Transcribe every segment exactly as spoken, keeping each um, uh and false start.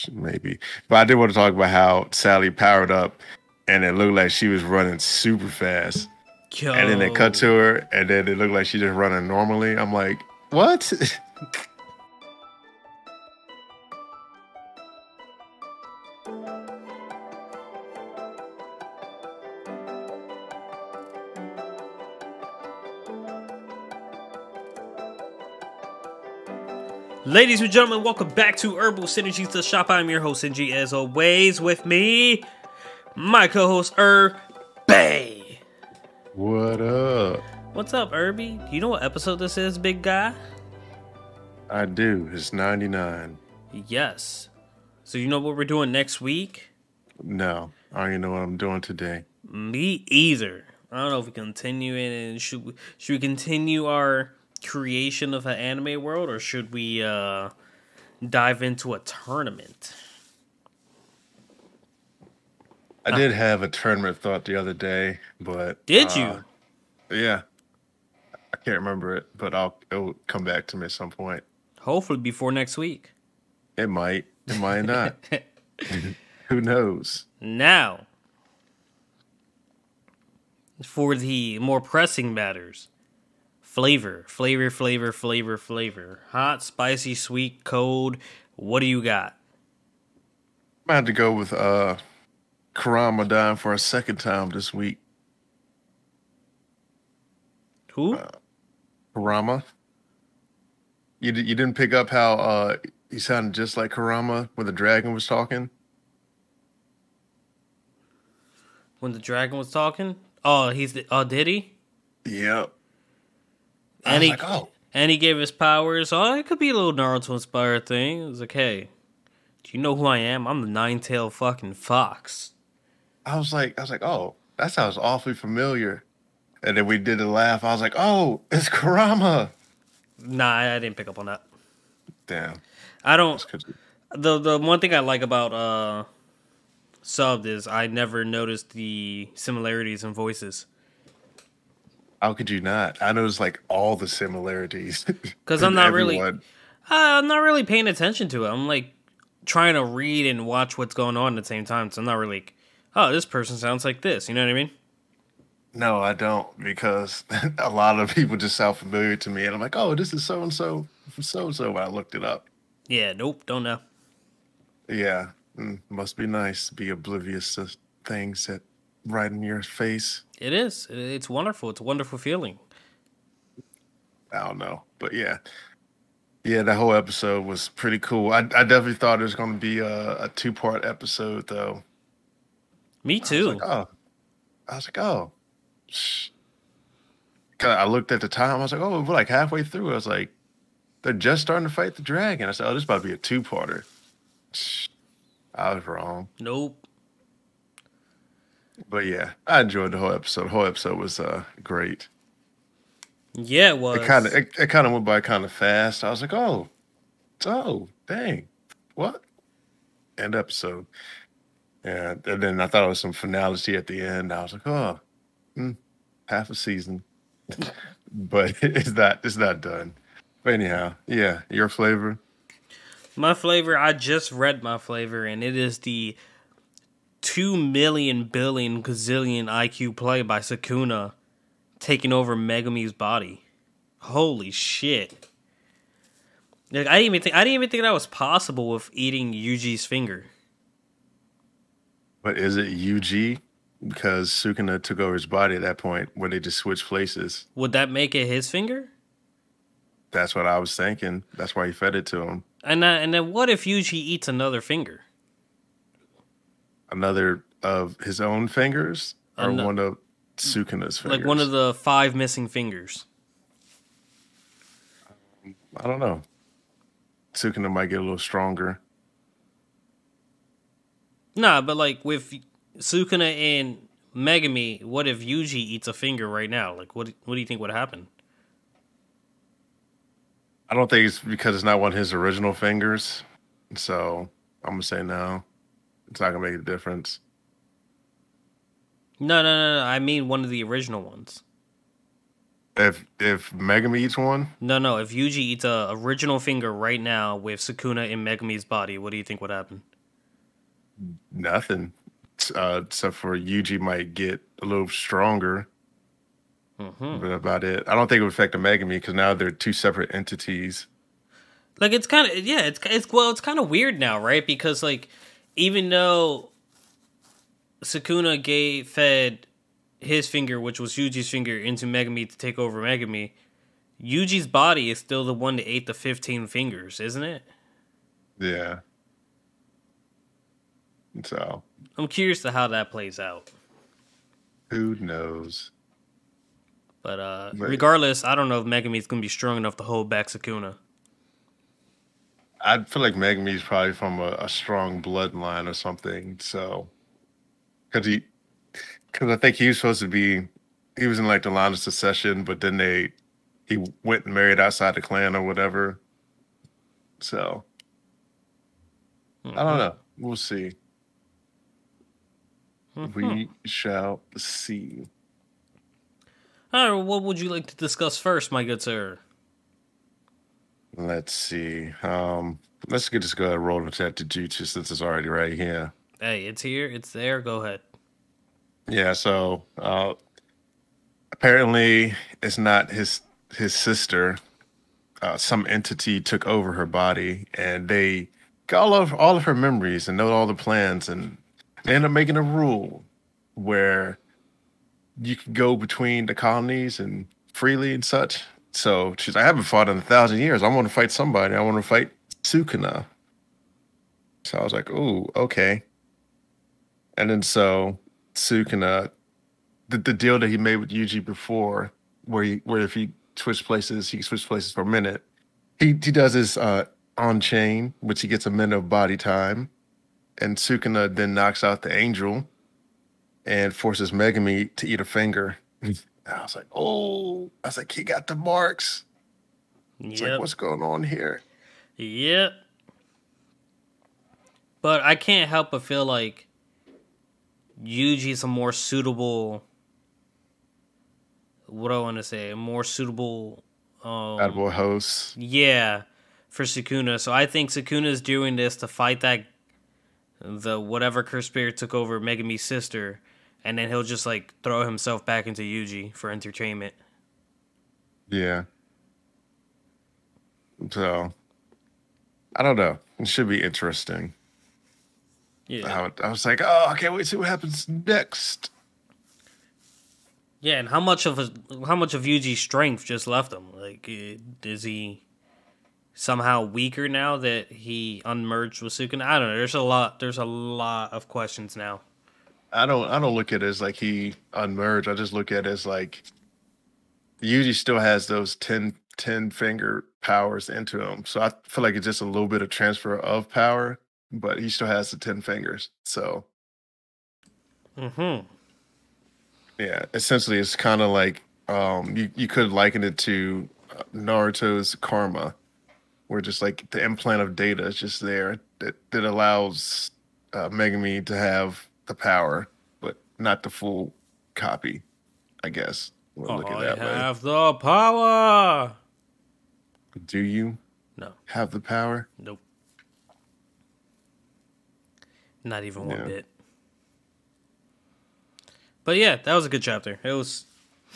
maybe. But I did want to talk about how Sally powered up, and it looked like she was running super fast. And then they cut to Yo. her, and then it looked like she just running normally. I'm like, what? Ladies and gentlemen, welcome back to Herbal Synergies, the shop. I'm your host, N G, as always. With me, my co-host, Herb Bay. What up? What's up, Herbie? Do you know what episode this is, big guy? I do. It's ninety-nine. Yes. So you know what we're doing next week? No, I don't even know what I'm doing today. Me either. I don't know if we continue it, and should we, should we continue our creation of an anime world, or should we uh, dive into a tournament? I did have a tournament thought the other day, but Did uh, you? Yeah, I can't remember it, but I'll it'll come back to me at some point. Hopefully before next week. It might, it might not. Who knows? Now, for the more pressing matters. Flavor, flavor, flavor, flavor, flavor. Hot, spicy, sweet, cold. What do you got? I had to go with uh, Kurama dying for a second time this week. Who? Uh, Kurama. You you didn't pick up how uh, he sounded just like Kurama when the dragon was talking? When the dragon was talking? Oh, he's the. Oh, did he? Yep. And he, like, oh. and he gave his powers. Oh, it could be a little Naruto-inspired thing. It was like, hey, do you know who I am? I'm the nine-tailed fucking fox. I was like, I was like, oh, that sounds awfully familiar. And then we did the laugh. I was like, oh, it's Kurama. Nah, I didn't pick up on that. Damn. I don't. The the one thing I like about uh, subbed is I never noticed the similarities in voices. How could you not? I noticed like all the similarities. Because I'm not really, uh, Everyone. I'm not really paying attention to it. I'm like trying to read and watch what's going on at the same time. So I'm not really like, oh, this person sounds like this. You know what I mean? No, I don't, because a lot of people just sound familiar to me, and I'm like, oh, this is so and so from so and so. When I looked it up, Yeah. Nope. Don't know. yeah, mm, must be nice to be oblivious to things that right in your face. It is. It- It's wonderful. It's a wonderful feeling. I don't know, but yeah, yeah, that whole episode was pretty cool. I, I definitely thought it was going to be a, a two part episode, though. Me I was too. like, oh, I was like, oh. Shh. 'Cause I looked at the time. I was like, oh, we're like halfway through. I was like, they're just starting to fight the dragon. I said, oh, this is about to be a two parter. I was wrong. Nope. But yeah, I enjoyed the whole episode. The whole episode was uh great. Yeah, it was. It kind of it, it kind of went by kind of fast. I was like, oh, oh, dang, what? End episode. And, and then I thought it was some finality at the end. I was like, oh, mm, half a season, but it's not it's not done. But anyhow, yeah, your flavor. My flavor, I just read my flavor, and it is the two million billion gazillion I Q play by Sukuna taking over Megumi's body. Holy shit. Like, I didn't even think I didn't even think that was possible with eating Yuji's finger. But is it U G? Because Sukuna took over his body at that point when they just switched places. Would that make it his finger? That's what I was thinking. That's why he fed it to him. And uh, and then what if Yuji eats another finger? Another of his own fingers, or Ano- one of Sukuna's fingers? Like one of the five missing fingers. I don't know. Sukuna might get a little stronger. Nah, but like with Sukuna and Megumi, what if Yuji eats a finger right now? Like, what what do you think would happen? I don't think it's because it's not one of his original fingers. So I'm gonna say no. It's not gonna make a difference. No, no, no, no. I mean one of the original ones. If if Megami eats one, No, no. If Yuji eats a original finger right now with Sukuna in Megumi's body, what do you think would happen? Nothing. Uh, except for Yuji might get a little stronger, Hmm. but about it. I don't think it would affect the Megami because now they're two separate entities. Like it's kind of yeah, it's it's well, it's kind of weird now, right? Because like even though Sukuna gave fed his finger, which was Yuji's finger, into Megami to take over Megami, Yuji's body is still the one that ate the fifteen fingers, isn't it? Yeah. So I'm curious to how that plays out. who knows? But uh But regardless, I don't know if Megami's gonna be strong enough to hold back Sukuna. I feel like Megami is probably from a, a strong bloodline or something. So because he, because I think he was supposed to be, he was in like the line of succession, but then they, he went and married outside the clan or whatever. So I don't Mm-hmm. know. We'll see. Mm-hmm. We shall see. All right, what would you like to discuss first, my good sir? Let's see. Um, let's get just go ahead and roll into that Jujutsu since it's already right here. Hey, it's here, it's there. Go ahead. Yeah. So uh, apparently, it's not his his sister. Uh, some entity took over her body, and they got all of all of her memories and know all the plans, and they end up making a rule where you can go between the colonies and freely and such. So she's like, I haven't fought in a thousand years. I want to fight somebody. I want to fight Sukuna. So I was like, oh, okay. And then so Sukuna, the, the deal that he made with Yuji before, where he where if he switched places, he switched places for a minute. He he does his uh on chain, which he gets a minute of body time, and Sukuna then knocks out the angel and forces Megami to eat a finger. And I was like, oh, I was like, he got the marks. It's like, Yep. what's going on here? Yep. But I can't help but feel like Yuji's a more suitable. What do I want to say? A more suitable. Um. Attaboy host. Yeah, for Sukuna. So I think Sukuna is doing this to fight that the whatever cursed spirit took over Megami's sister, and then he'll just like throw himself back into Yuji for entertainment. Yeah. So I don't know. It should be interesting. Yeah. I, I was like, oh, I can't wait to see what happens next. Yeah, and how much of his, how much of Yuji's strength just left him? Like, eh, is he somehow weaker now that he unmerged with Sukuna? I don't know. There's a lot. There's a lot of questions now. I don't I don't look at it as like he unmerged. I just look at it as like Yuji still has those ten ten finger powers into him. So I feel like it's just a little bit of transfer of power, but he still has the ten fingers. So Mm-hmm. yeah, essentially it's kind of like um you, you could liken it to uh, Naruto's karma, where just like the implant of data is just there that, that allows uh, Megami to have the power, but not the full copy, I guess. We'll look at it I that way. have the power. Do you No, have the power? nope, not even one Yeah. bit. But yeah, that was a good chapter. It was,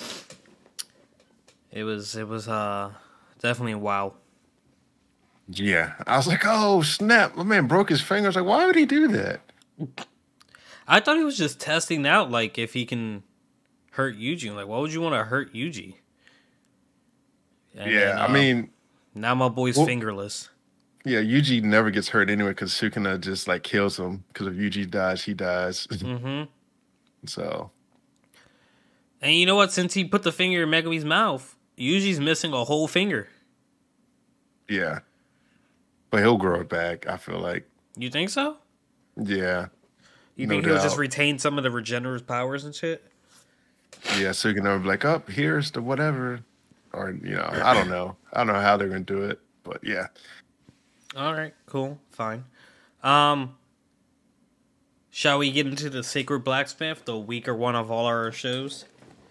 it was, it was uh definitely a wow. Yeah. I was like, oh, snap. My man broke his finger. I was like, why would he do that? I thought he was just testing out, like if he can hurt Yuji. Like, why would you want to hurt Yuji? And Yeah. then, I uh, mean, now my boy's well, fingerless. yeah, Yuji never gets hurt anyway because Sukuna just like kills him. Because if Yuji dies, he dies. Mm-hmm. So, And you know what? Since he put the finger in Megami's mouth, Yuji's missing a whole finger. yeah. But he'll grow it back, I feel like. You think so? Yeah. You No think he'll just doubt. retain some of the regenerative powers and shit? Yeah. Sukuna will be like, up, oh, here's the whatever. Or, you know, I don't know. I don't know how they're going to do it. But yeah. All right, cool, fine. Um, shall we get into the Sacred Blacksmith, the weaker one of all our shows?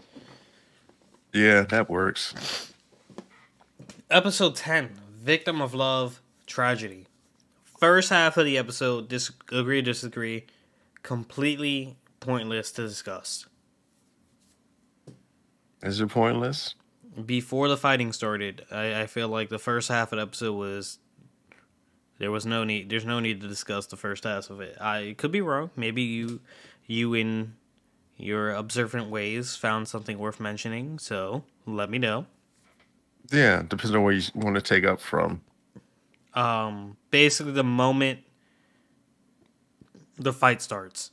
Yeah, that works. Episode ten, Victim of Love, Tragedy. first half of the episode, dis- agree, disagree, completely pointless to discuss. Is it pointless? Before the fighting started, I, I feel like the first half of the episode was there was no need. There's no need to discuss the first half of it. I could be wrong. Maybe you, you in your observant ways found something worth mentioning. So let me know. Yeah, depends on where you want to take up from. Um, basically, the moment the fight starts.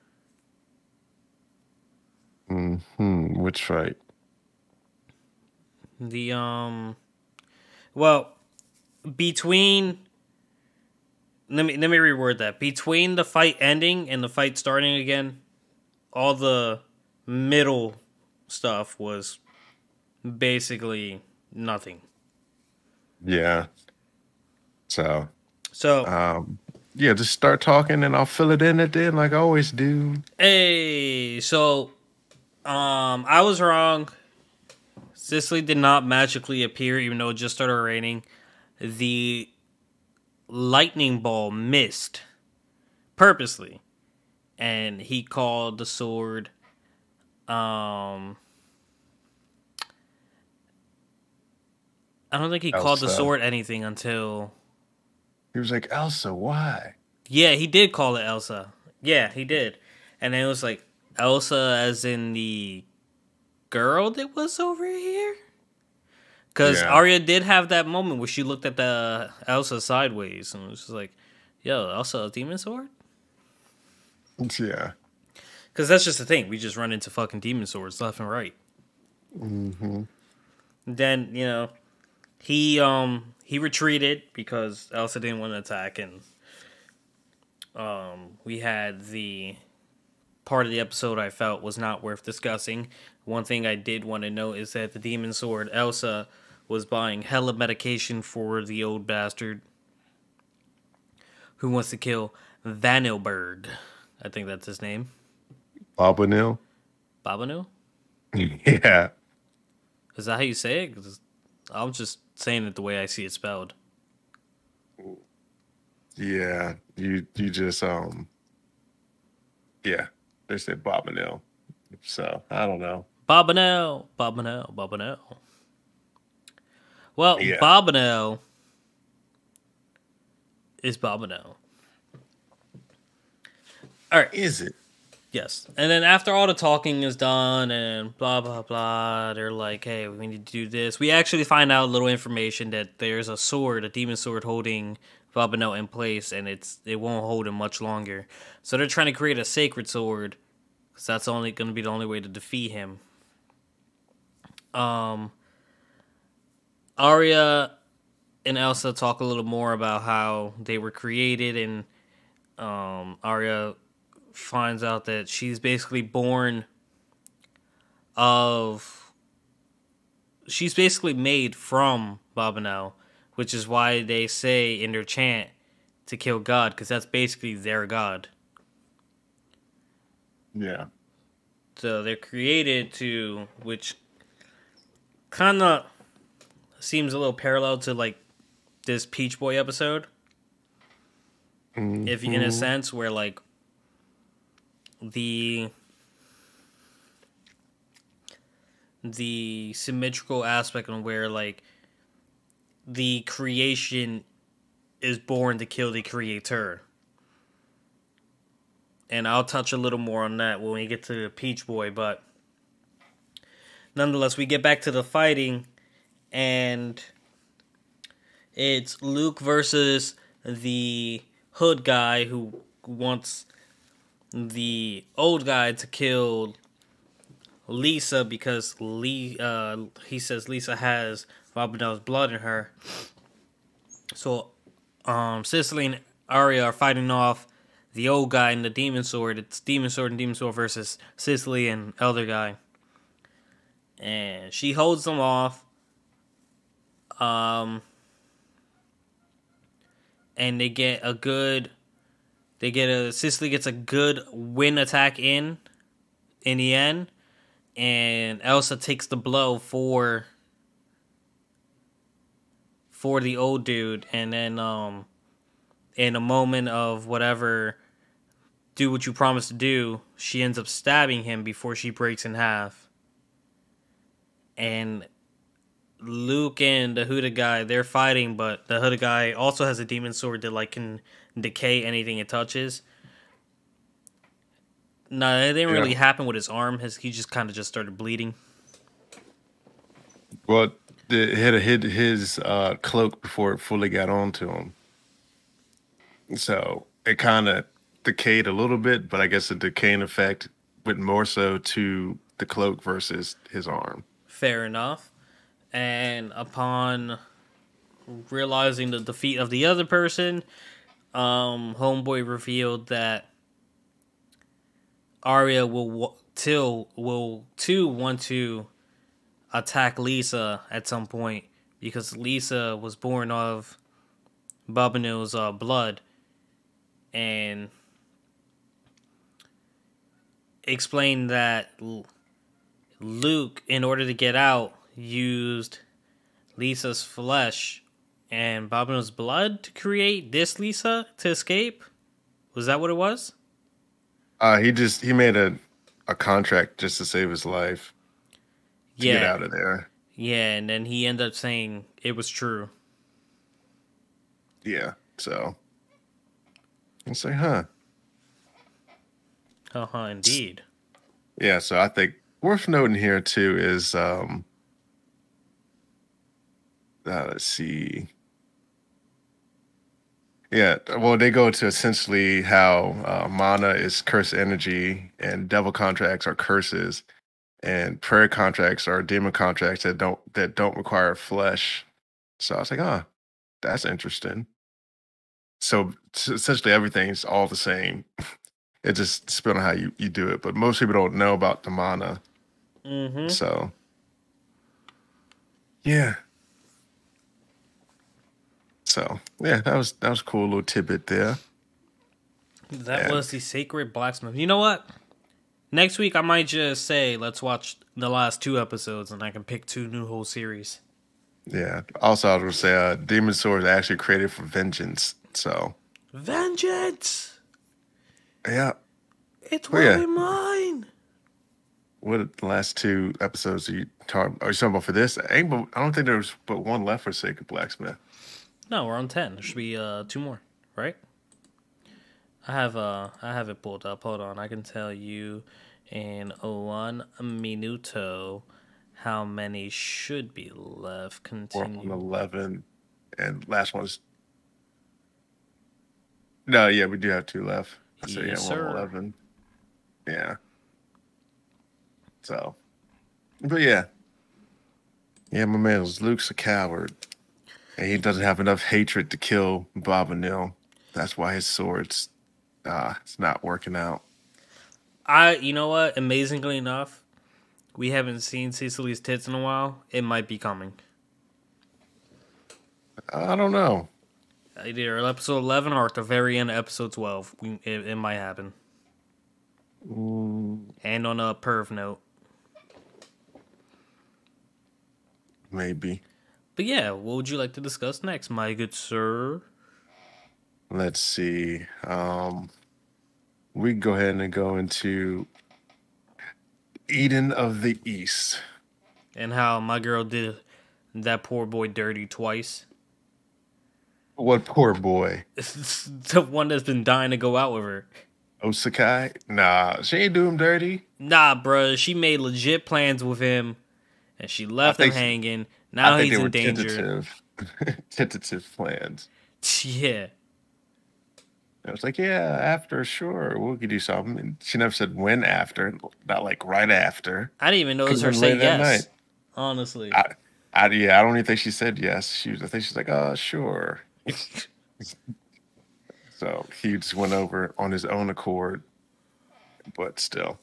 Hmm. Which fight? The um, well, between let me let me reword that. Between the fight ending and the fight starting again, all the middle stuff was basically nothing. Yeah. So, So, um, yeah, just start talking and I'll fill it in at the end like I always do. hey, so um, I was wrong. Sicily did not magically appear, even though it just started raining. The lightning ball missed purposely, and he called the sword. Um, I don't think he called the Elsa. sword anything until. He was like, Elsa, why? Yeah, he did call it Elsa. Yeah, he did, and then it was like Elsa, as in the girl that was over here. Because Yeah. Arya did have that moment where she looked at the Elsa sideways and was just like, "Yo, Elsa, a demon sword?" Yeah. Because that's just the thing. We just run into fucking demon swords left and right. Mm-hmm. Then, you know, he um he retreated because Elsa didn't want to attack, and um we had the part of the episode I felt was not worth discussing. One thing I did want to note is that the demon sword Elsa was buying hella medication for the old bastard who wants to kill Vanilberg. I think that's his name. Bobanil? Babanu? Yeah. Is that how you say it? 'Cause I'm just saying it the way I see it spelled. Yeah. You you just um yeah. They said Bobanil. So I don't know. Bobanel, Bobanel, Bobanel. Well, Yeah. Bobanel is Bobanel. All right. Is it? Yes. And then after all the talking is done and blah, blah, blah, they're like, hey, we need to do this. We actually find out a little information that there's a sword, a demon sword holding Bobanel in place, and it's it won't hold him much longer. So they're trying to create a sacred sword because that's only going to be the only way to defeat him. Um, Arya and Elsa talk a little more about how they were created, and um, Arya finds out that she's basically born of she's basically made from Bobanel, which is why they say in their chant to kill God, because that's basically their God. Yeah. So they're created to, which kind of seems a little parallel to like this Peach Boy episode, Mm-hmm. if in a sense where like the the symmetrical aspect on where like the creation is born to kill the creator. And I'll touch a little more on that when we get to Peach Boy, but nonetheless, we get back to the fighting, and it's Luke versus the hood guy who wants the old guy to kill Lisa because Lee, uh, he says Lisa has Bobanel's blood in her. So, um, Sicily and Arya are fighting off the old guy and the demon sword. It's demon sword and demon sword versus Sicily and elder guy. And she holds them off. Um, and they get a good, they get a, Sicily gets a good win attack in, in the end. And Elsa takes the blow for, for the old dude. And then, um, in a moment of whatever, do what you promised to do, she ends up stabbing him before she breaks in half. And Luke and the Huda guy, they're fighting, but the Huda guy also has a demon sword that like can decay anything it touches. No, it didn't really Yeah. happen with his arm. His he just kind of just started bleeding. Well, it had hit his uh, cloak before it fully got onto him. So it kind of decayed a little bit, but I guess the decaying effect went more so to the cloak versus his arm. Fair enough. And upon realizing the defeat of the other person, um, Homeboy revealed that Arya will till will too want to attack Lisa at some point because Lisa was born of Bobanil's uh, blood, and explained that Luke, in order to get out, used Lisa's flesh and Bobanil's blood to create this Lisa to escape. Was that what it was? Uh, he just he made a a contract just to save his life to Yeah. get out of there. Yeah, and then he ended up saying it was true. Yeah. So it's like, huh? Uh huh, indeed. Yeah. So I think worth noting here too is um, uh, let's see. Yeah, well, they go to essentially how uh, mana is curse energy, and devil contracts are curses, and prayer contracts are demon contracts that don't that don't require flesh. So I was like, oh, that's interesting. So s- essentially, everything's all the same. It just depends on how you, you do it, but most people don't know about the mana. Mm-hmm. So yeah. So yeah, that was that was a cool little tidbit there. That Yeah. was the Sacred Blacksmith. You know what? Next week I might just say let's watch the last two episodes, and I can pick two new whole series. Yeah. Also, I was gonna say, uh, Demon Sword is actually created for vengeance. So, Vengeance! yeah. It's Oh, yeah. really mine! What are the last two episodes are you talking? Are you talking about for this? Ain't but I don't think there's but one left for Sacred Blacksmith. No, we're on ten. There should be uh two more, right? I have uh I have it pulled up. Hold on, I can tell you in one minuto how many should be left. We're on Continue. eleven, and last one's no. Yeah, we do have two left. So yeah, Yes, we're sir. on eleven. Yeah. So, but yeah, yeah. My man was Luke's a coward, and he doesn't have enough hatred to kill Bobanil. That's why his sword's uh, it's not working out. I you know what? Amazingly enough, we haven't seen Cecily's tits in a while. It might be coming. I don't know. Either episode eleven or at the very end of episode twelve. We, it, it might happen. Mm, And on a perv note. maybe. But yeah, what would you like to discuss next, my good sir? Let's see. Um, we can go ahead and go into Eden of the East. And how my girl did that poor boy dirty twice. What poor boy? The one that's been dying to go out with her. Osakai? Nah, she ain't do him dirty. Nah, bruh, she made legit plans with him, and she left I him think- hanging. Now I think he's they were in danger. tentative, tentative plans. Yeah. I was like, yeah, after, sure, we could do something. And she never said when after, not like right after. I didn't even notice Could've her been say late at yes. night. Honestly. I, I, yeah, I don't even think she said yes. She was, I think she's like, oh, sure. So he just went over on his own accord, but still.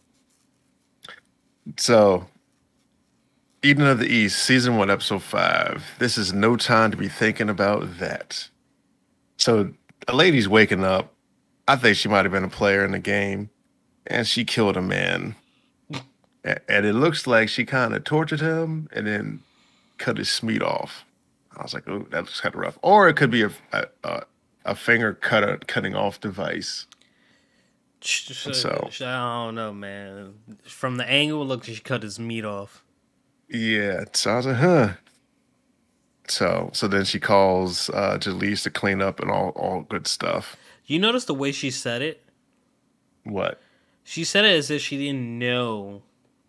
So, Eden of the East, season one, episode five. This is no time to be thinking about that. So, a lady's waking up. I think she might have been a player in the game, and she killed a man. A- And it looks like she kind of tortured him and then cut his meat off. I was like, oh, that looks kind of rough. Or it could be a, a, a, a finger cut cutting off device. And so I don't know, man. From the angle, it looked like she cut his meat off. yeah, so I was like, huh. So so then she calls uh Jalise to clean up and all all good stuff. You notice the way she said it? What? She said it as if she didn't know.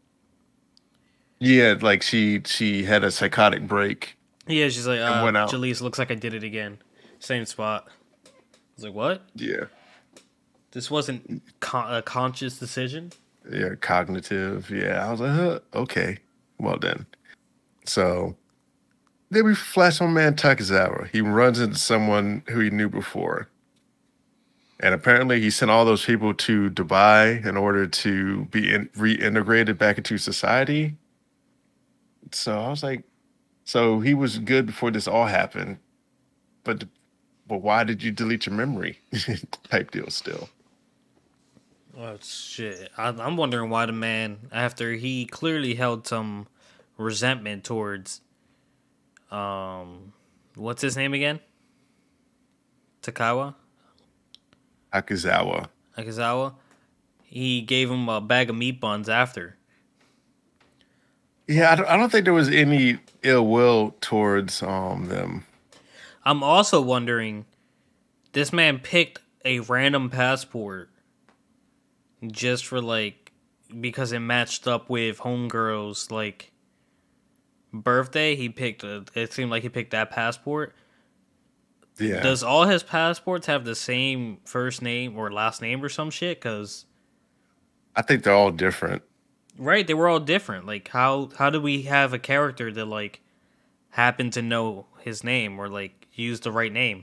Yeah, like she she had a psychotic break Yeah, she's like, and uh, went out. Jalise, looks like I did it again. Same spot. I was like, what? Yeah. This wasn't con- a conscious decision? Yeah, cognitive. Yeah, I was like, huh, okay. Well then. So then we flash on man Takizawa. He runs into someone who he knew before. And apparently he sent all those people to Dubai in order to be in, reintegrated back into society. So I was like, so he was good before this all happened, but but why did you delete your memory? Type deal still. Oh, shit. I, I'm wondering why the man, after he clearly held some resentment towards, um, what's his name again? Takawa? Akizawa. Akizawa? He gave him a bag of meat buns after. Yeah, I don't, I don't think there was any ill will towards um them. I'm also wondering, this man picked a random passport just for like, because it matched up with Homegirl's like birthday. He picked a, it seemed like he picked that passport. Yeah. Does all his passports have the same first name or last name or some shit? Because I think they're all different. right, they were all different. Like how how do we have a character that like happened to know his name or like use the right name?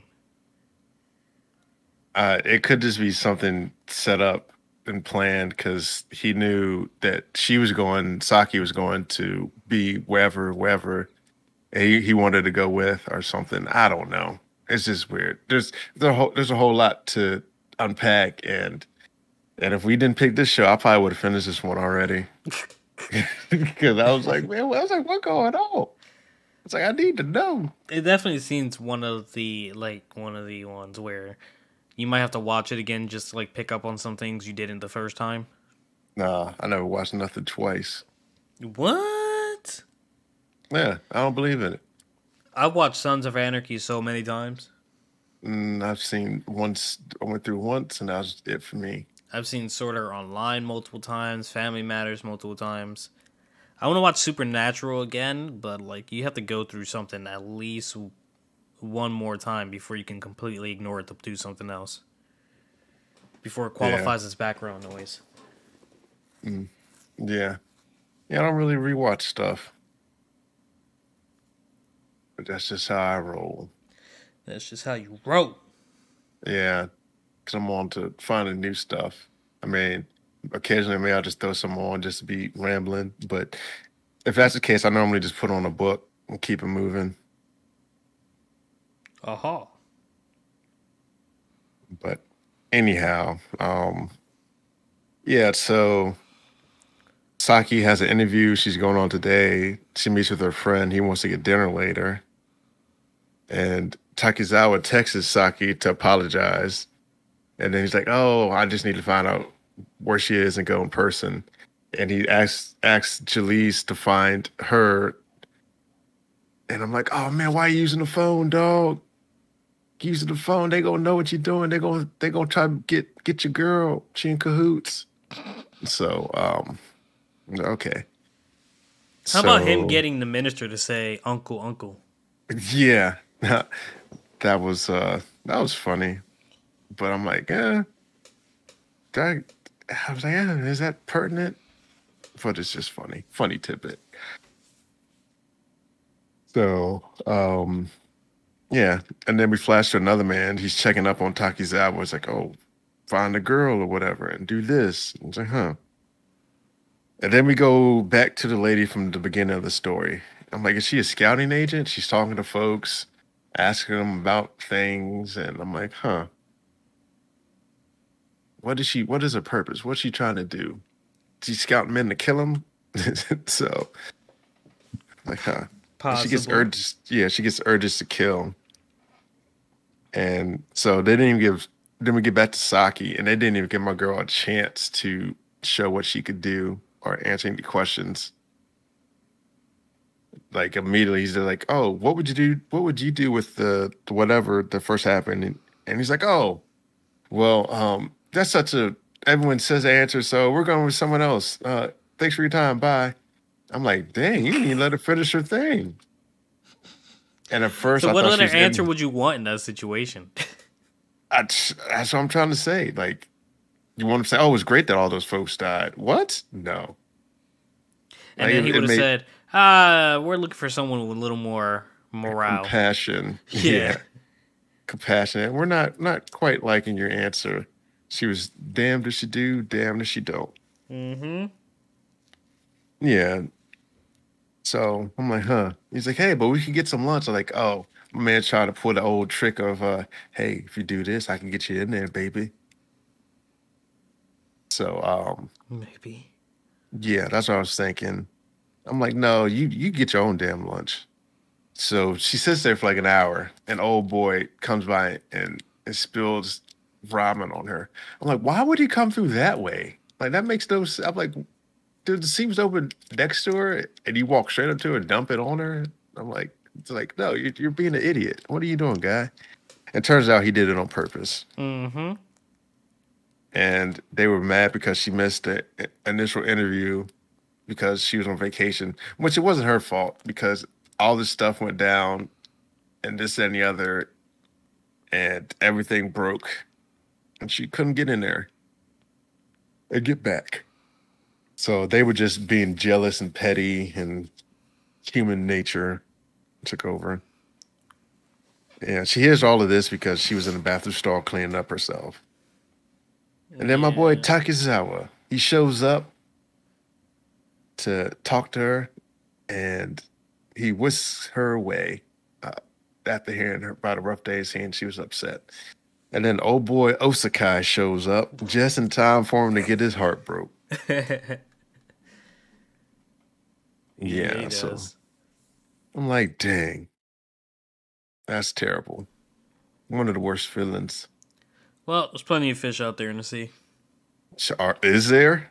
Uh, it could just be something set up and planned because he knew that she was going, Saki was going to be wherever, wherever he, he wanted to go with or something. I don't know. It's just weird. There's there's a whole, there's a whole lot to unpack, and and if we didn't pick this show, I probably would have finished this one already. Because I was like, man, I was like, what's going on? It's like I need to know. It definitely seems one of the like one of the ones where you might have to watch it again just to like pick up on some things you didn't the first time. Nah, I never watched nothing twice. What? Yeah, I don't believe in it. I've watched Sons of Anarchy so many times. Mm, I've seen once. I went through once, and that was it for me. I've seen Sword Art Online multiple times, Family Matters multiple times. I want to watch Supernatural again, but like you have to go through something at least one more time before you can completely ignore it to do something else. Before it qualifies Yeah. as background noise. Mm, yeah, yeah. I don't really rewatch stuff, but that's just how I roll. That's just how you roll. Yeah, because I'm on to finding new stuff. I mean, occasionally maybe I'll just throw some on just to be rambling, but if that's the case, I normally just put on a book and keep it moving. Aha. But anyhow, um, yeah. So Saki has an interview. She's going on today. She meets with her friend. He wants to get dinner later. And Takizawa texts Saki to apologize. And then he's like, oh, I just need to find out where she is and go in person. And he asks asks Jalise to find her. And I'm like, oh man, why are you using the phone, dog? Using the phone, they gonna know what you're doing. They gonna they gonna try to get get your girl. She in cahoots. So, um, okay. How about him So, getting the minister to say uncle, uncle? yeah, that was uh that was funny. But I'm like, eh, that, I was like, eh, is that pertinent? But it's just funny, funny tidbit. So, um, yeah, and then we flash to another man. He's checking up on Takizawa. It's like, oh, find a girl or whatever, and do this. And it's like, huh. And then we go back to the lady from the beginning of the story. I'm like, is she a scouting agent? She's talking to folks, asking them about things, and I'm like, huh. What is she? What is her purpose? What's she trying to do? She scouting men to kill them? So, like, huh? And she gets Possible. urges. Yeah, she gets urges to kill. And so they didn't even give. Then we get back to Saki, and they didn't even give my girl a chance to show what she could do or answer any questions. Like immediately, he's like, "Oh, what would you do? What would you do with the, the whatever the first happened?" And, and he's like, "Oh, well, um, that's such a everyone says the answer, so we're going with someone else. Uh, thanks for your time. Bye." I'm like, "Dang, you didn't even let her finish her thing." And at first, So I what thought she other was answer in. would you want in that situation? I, that's what I'm trying to say. Like, you want to say, "Oh, it was great that all those folks died." What? No. And Like then it, he it would have made said, "Ah, we're looking for someone with a little more morale." compassion. Yeah. Yeah, compassionate. We're not not quite liking your answer. She was damned if she do, damned if she don't. Mm-hmm. Yeah. So I'm like, huh. He's like, hey, but we can get some lunch. I'm like, oh, my man trying to pull the old trick of, uh, hey, if you do this, I can get you in there, baby. So, um, Maybe. yeah, that's what I was thinking. I'm like, no, you you get your own damn lunch. So she sits there for like an hour, and old boy comes by and, and spills ramen on her. I'm like, why would he come through that way? Like that makes no sense. I'm like, dude, the seam's open next to her, and you walk straight up to her and dump it on her. I'm like, it's like, no, you're, you're being an idiot. What are you doing, guy? It turns out he did it on purpose, Mm-hmm. and they were mad because she missed the i- initial interview because she was on vacation, which it wasn't her fault because all this stuff went down and this and the other, and everything broke, and she couldn't get in there and get back. So they were just being jealous and petty, and human nature took over. Yeah, she hears all of this because she was in the bathroom stall cleaning up herself. And then my boy Yeah. Takizawa, he shows up to talk to her, and he whisks her away uh, after hearing her about a rough day, seeing she was upset. And then old boy Osakai shows up just in time for him to get his heart broke. Yeah, he Yeah, so does. I'm like, dang, that's terrible. One of the worst feelings. Well, there's plenty of fish out there in the sea. Sh- are- Is there?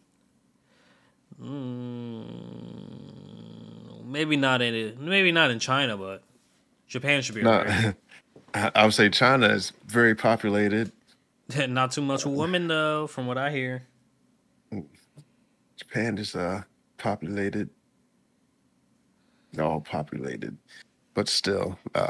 Mm, maybe not in it. Maybe not in China, but Japan should be No, alright. I I would say China is very populated. Not too much women though, from what I hear. Japan is uh populated, all populated, but still. Uh,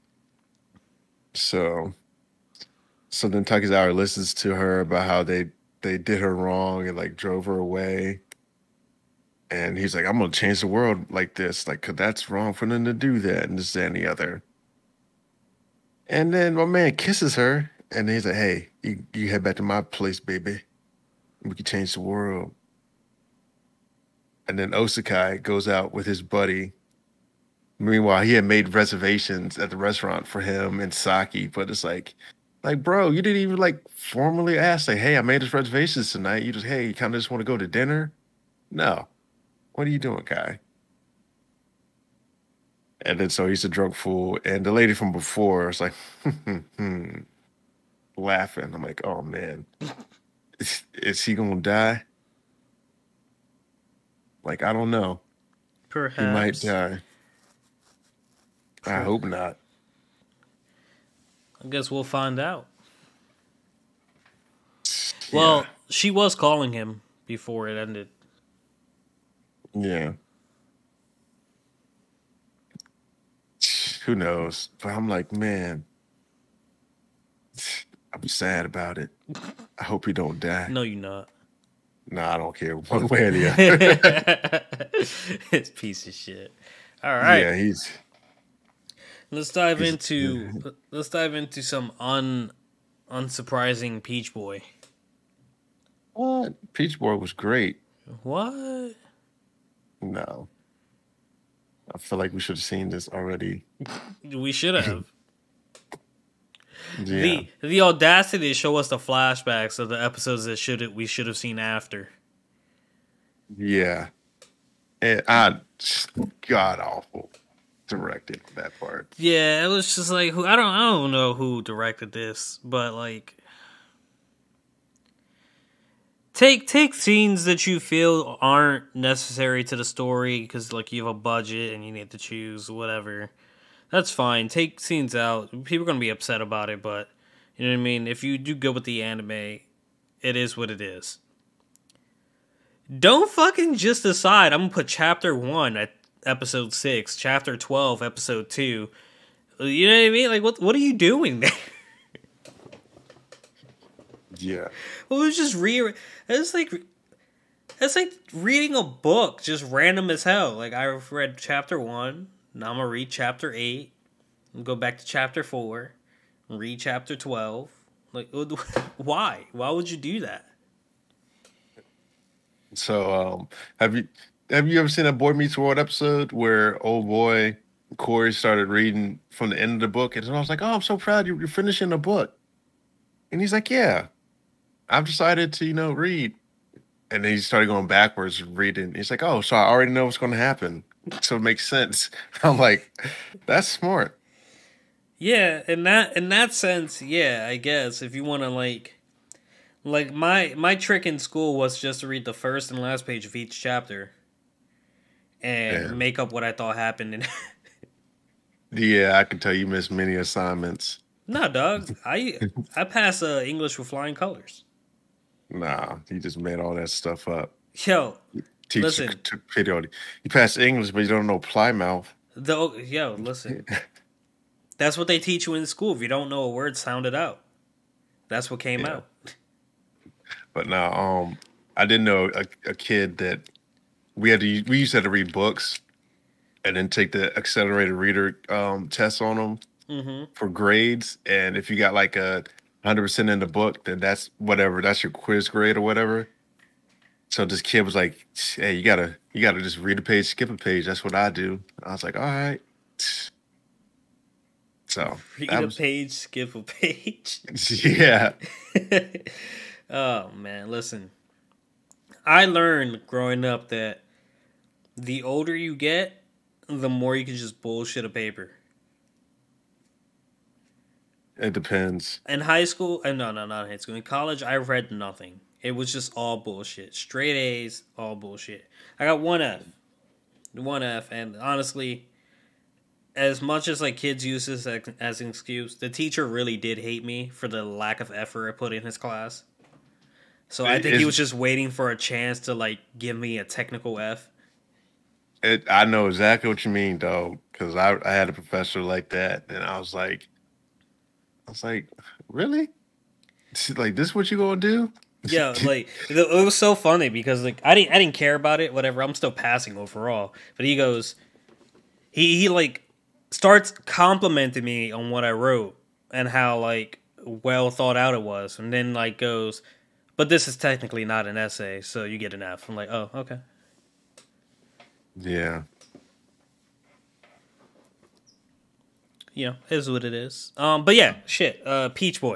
so so then Takizawa listens to her about how they they did her wrong and like drove her away. And he's like, I'm gonna change the world like this, like, 'cause that's wrong for them to do that, and this, that, and the other. And then my man kisses her, and he's like, hey, you, you head back to my place, baby. We can change the world. And then Osakai goes out with his buddy. Meanwhile, he had made reservations at the restaurant for him and Saki, but it's like, like, bro, you didn't even like formally ask, like, hey, I made this reservations tonight. You just, hey, you kind of just want to go to dinner? No. What are you doing, guy? And then so he's a drunk fool. And the lady from before is like, laughing. I'm like, oh man, is, is he gonna die? Like, I don't know. He might Perhaps. die. I Per- hope not. I guess we'll find out. Yeah. Well, she was calling him before it ended. Yeah. Who knows? But I'm like, man, I'm sad about it. I hope he don't die. No, you're not. No, I don't care one way or the other. It's a piece of shit. All right, Yeah, he's let's dive he's into let's dive into some un unsurprising Peach Boy. what? Peach Boy was great. What? No. I feel like we should have seen this already. We should have. Yeah. the The audacity to show us the flashbacks of the episodes that should we should have seen after. Yeah. And I god awful. directed that part. Yeah, it was just like who I don't I don't know who directed this, but like take take scenes that you feel aren't necessary to the story because like you have a budget and you need to choose whatever. That's fine. Take scenes out. People are gonna be upset about it, but you know what I mean. If you do go with the anime, it is what it is. Don't fucking just decide I'm gonna put chapter one at episode six, chapter twelve, episode two. You know what I mean? Like, what what are you doing there? Yeah. Well, it was just re. It's like it's like reading a book, just random as hell. Like I've read chapter one, now I'm gonna read chapter eight, and go back to chapter four, and read chapter twelve. Like, why? Why would you do that? So, um, have you have you ever seen a Boy Meets World episode where old boy Corey started reading from the end of the book, and I was like, "Oh, I'm so proud you're finishing the book," and he's like, "Yeah, I've decided to, you know, read," and then he started going backwards reading. He's like, "Oh, so I already know what's going to happen, so it makes sense." I'm like, "That's smart." Yeah, in that in that sense, yeah, I guess if you want to like. Like, my, my trick in school was just to read the first and last page of each chapter and Yeah, make up what I thought happened. And yeah, I can tell you missed many assignments. no, dog, I I pass uh, English with flying colors. Nah, he just made all that stuff up. Yo, Teacher listen, took pity on you. You pass English, but you don't know Plymouth. the yo, listen. That's what they teach you in school. If you don't know a word, sound it out. That's what came Yeah. out. But now, um, I didn't know a, a kid that we had to. We used to have to read books and then take the accelerated reader um, test on them Mm-hmm. for grades. And if you got like a hundred percent in the book, then that's whatever. That's your quiz grade or whatever. So this kid was like, "Hey, you gotta, you gotta just read a page, skip a page. That's what I do." I was like, "All right." So Read that a was, page, skip a page. yeah, Oh, man, listen. I learned growing up that the older you get, the more you can just bullshit a paper. it depends. In high school, uh, no, no, not in high school. In college, I read nothing. It was just all bullshit. Straight A's, all bullshit. I got one F. One F, and honestly, as much as like kids use this as, as an excuse, the teacher really did hate me for the lack of effort I put in his class. So I It think he is. was just waiting for a chance to like give me a technical F. It, I know exactly what you mean, though, because I, I had a professor like that, and I was like, I was like, really? She's like, this what you gonna do? Yeah, like it it was so funny because like I didn't I didn't care about it, whatever. I'm still passing overall. But he goes, he he like starts complimenting me on what I wrote and how like well thought out it was, and then like goes, but this is technically not an essay, so you get an F. I'm like, oh, okay. Yeah, You know, is what it is. Um, but yeah, shit. Uh, Peach Boy.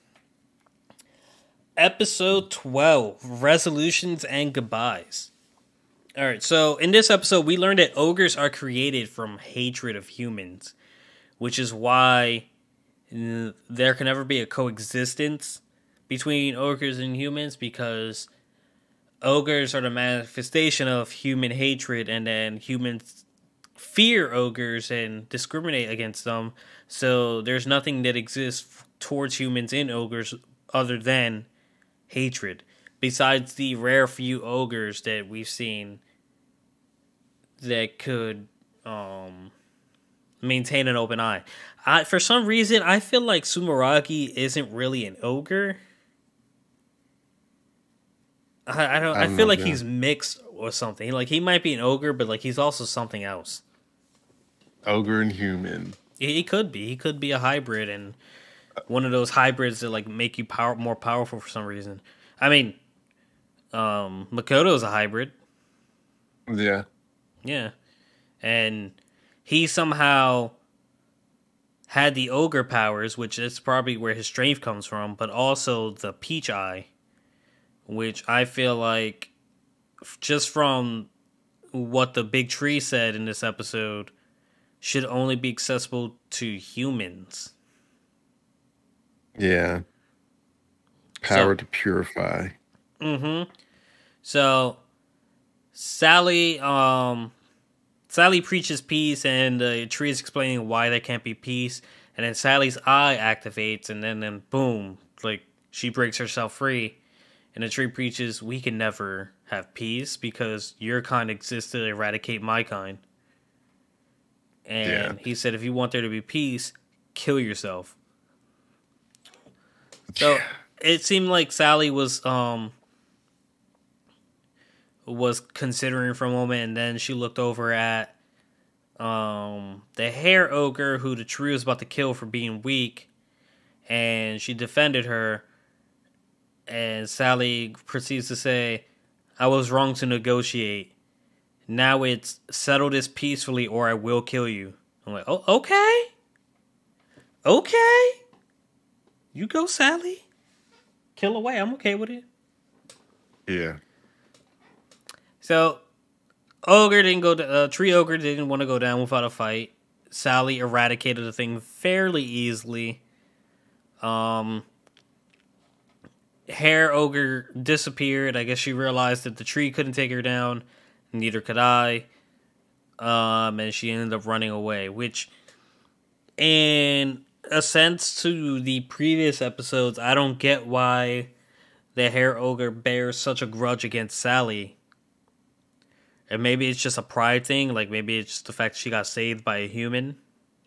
Episode twelve, Resolutions and Goodbyes. All right, so in this episode, we learned that ogres are created from hatred of humans, which is why uh, there can never be a coexistence between ogres and humans because ogres are the manifestation of human hatred, and then humans fear ogres and discriminate against them. So there's nothing that exists towards humans in ogres other than hatred. Besides the rare few ogres that we've seen that could um, maintain an open eye. I, for some reason, I feel like Sumeragi isn't really an ogre. I, I don't. I I don't feel know. like Yeah. he's mixed or something. Like he might be an ogre, but like he's also something else. Ogre and human. He, he could be. He could be a hybrid and one of those hybrids that like make you power more powerful for some reason. I mean, um, Makoto's a hybrid. Yeah, Yeah. And he somehow had the ogre powers, which is probably where his strength comes from, but also the peach eye, which I feel like f- just from what the big tree said in this episode, should only be accessible to humans. Yeah. So, Power to purify. mm-hmm. So Sally, um, Sally preaches peace, and the tree is explaining why there can't be peace. And then Sally's eye activates, and then, then boom, like she breaks herself free. And the tree preaches, "We can never have peace because your kind exists to eradicate my kind." Yeah. And he said, "If you want there to be peace, kill yourself." So it seemed like Sally was um was considering for a moment, and then she looked over at um the hair ogre who the tree was about to kill for being weak, and she defended her. And Sally proceeds to say, "I was wrong to negotiate. Now it's settle this peacefully or I will kill you." I'm like, "Oh, okay. Okay. You go, Sally. Kill away. I'm okay with it." Yeah. So, Ogre didn't go. Uh, Tree Ogre didn't want to go down without a fight. Sally eradicated the thing fairly easily. Um, Hair Ogre disappeared. I guess she realized that the tree couldn't take her down. Neither could I. Um, and she ended up running away, which, in a sense to the previous episodes, I don't get why the Hair Ogre bears such a grudge against Sally. And maybe it's just a pride thing. Like, maybe it's just the fact she got saved by a human.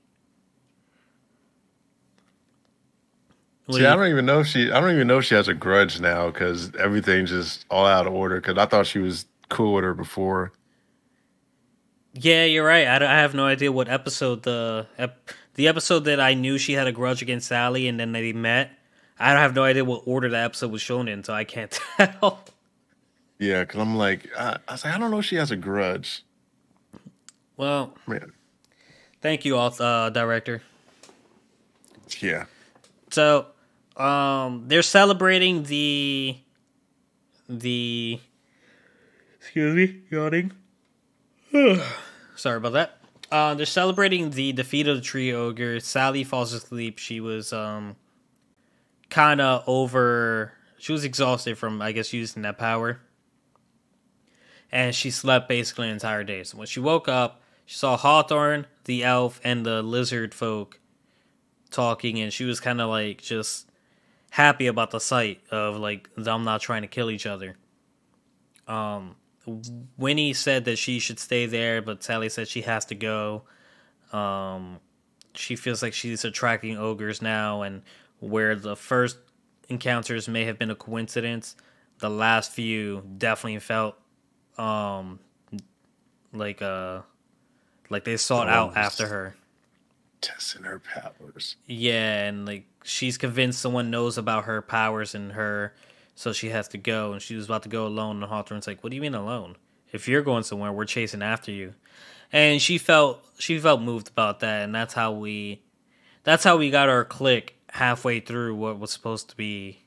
See, I don't even know if she. I don't even know if she has a grudge now because everything's just all out of order. Because I thought she was cool with her before. Yeah, you're right. I, I have no idea what episode the ep, the episode that I knew she had a grudge against Sally, and then they met. I don't have no idea what order the episode was shown in, so I can't tell. Yeah, because I'm like, I, I was like, I don't know if she has a grudge. Well, Man. Thank you, uh, director. Yeah. So, um, they're celebrating the the. Excuse me, yawning. Sorry about that. Uh, they're celebrating the defeat of the tree ogre. Sally falls asleep. She was um, kind of over. She was exhausted from, I guess, using that power, and she slept basically the entire day. So when she woke up, she saw Hawthorne, the elf, and the lizard folk talking, and she was kind of like just happy about the sight of like them not trying to kill each other. Um, Winnie said that she should stay there, but Sally said she has to go. Um, she feels like she's attracting ogres now, and where the first encounters may have been a coincidence, the last few definitely felt um like uh like they sought out after her. Testing her powers. Yeah, and like she's convinced someone knows about her powers and her, so she has to go. And she was about to go alone, and Hawthorne's like, "What do you mean alone? If you're going somewhere, we're chasing after you." And she felt she felt moved about that, and that's how we that's how we got our click halfway through what was supposed to be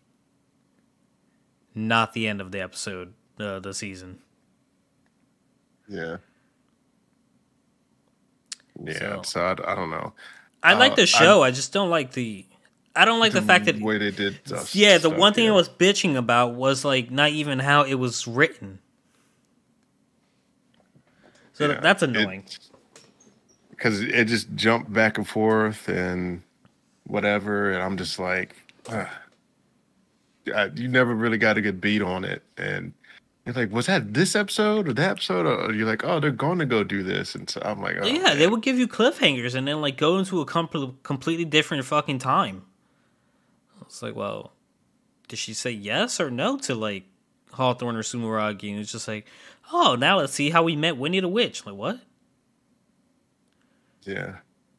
not the end of the episode, uh, the season. Yeah. Yeah, So, so, I, I don't know. I like Uh, the show. I, I just don't like the. I don't like the, the fact that way they did. Uh, yeah, the stuff, one thing yeah. I was bitching about was like not even how it was written. So Yeah, that's annoying. Because it, it just jumped back and forth and whatever, and I'm just like, uh, I, you never really got a good beat on it, and you're like, was that this episode or that episode? Or you're like, oh, they're going to go do this, and so I'm like, oh, Yeah, man. they would give you cliffhangers and then like go into a com- completely different fucking time. It's like, well, did she say yes or no to like Hawthorne or Sumeragi? And it's just like, oh, now let's see how we met Winnie the Witch. Like, what? Yeah.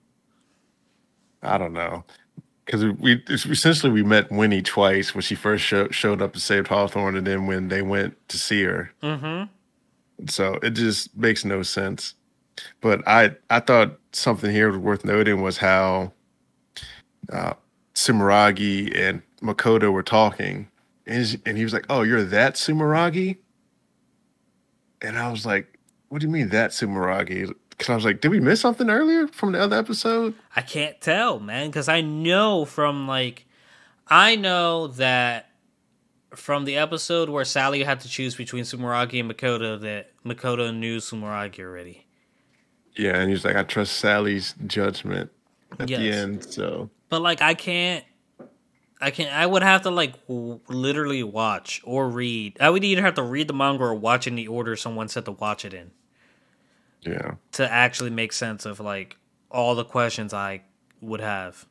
I don't know. Because we essentially we met Winnie twice when she first show, showed up and saved Hawthorne, and then when they went to see her. Mm-hmm. So it just makes no sense. But I I thought something here was worth noting was how uh, Sumeragi and Makoto were talking, and, he's- and he was like, "Oh, you're that Sumeragi," and I was like, "What do you mean that Sumeragi?" Because I was like, did we miss something earlier from the other episode? I can't tell, man, because I know from like I know that from the episode where Sally had to choose between Sumeragi and Makoto, that Makoto knew Sumeragi already. Yeah, and he's like, I trust Sally's judgment at the Yes, end. So but like I can't. I can. I would have to like w- literally watch or read. I would either have to read the manga or watch in the order someone said to watch it in yeah, to actually make sense of like all the questions I would have.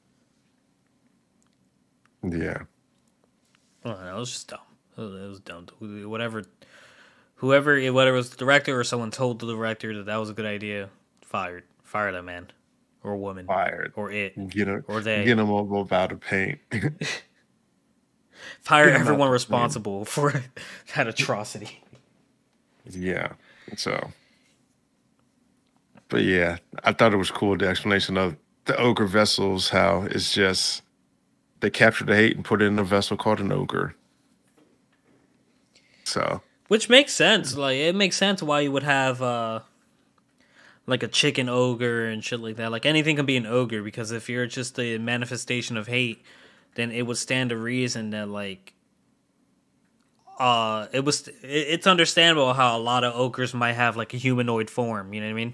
yeah, Oh, that was just dumb. It was, it was dumb. Whatever, whoever, whether it was the director or someone told the director that that was a good idea, fired, fire that man, or woman, fired. or it, Get him, or they, get him up out of paint. fire Get him out everyone the responsible for that atrocity. Yeah. So, but yeah, I thought it was cool the explanation of the ogre vessels. How it's just they captured the hate and put it in a vessel called an ogre. So Which makes sense. Like it makes sense why you would have uh like a chicken ogre and shit like that. Like anything can be an ogre because if you're just a manifestation of hate, then it would stand to reason that like uh it was it, it's understandable how a lot of ogres might have like a humanoid form, you know what I mean?